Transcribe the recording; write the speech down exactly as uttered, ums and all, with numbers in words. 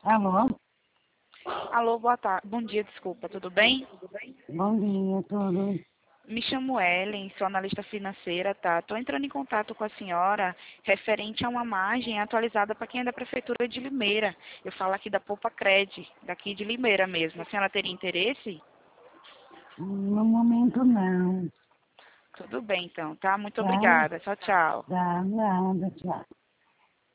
Alô? Alô, boa tarde. Bom dia, desculpa, tudo bem? Bom dia, tudo. Me chamo Ellen, sou analista financeira, tá? Estou entrando em contato com a senhora referente a uma margem atualizada para quem é da Prefeitura de Limeira. Eu falo aqui da Poupa Cred, daqui de Limeira mesmo. A senhora teria interesse? No momento não. Tudo bem, então, tá? Muito Tá? obrigada. Tchau, tchau. Tá, nada, tchau.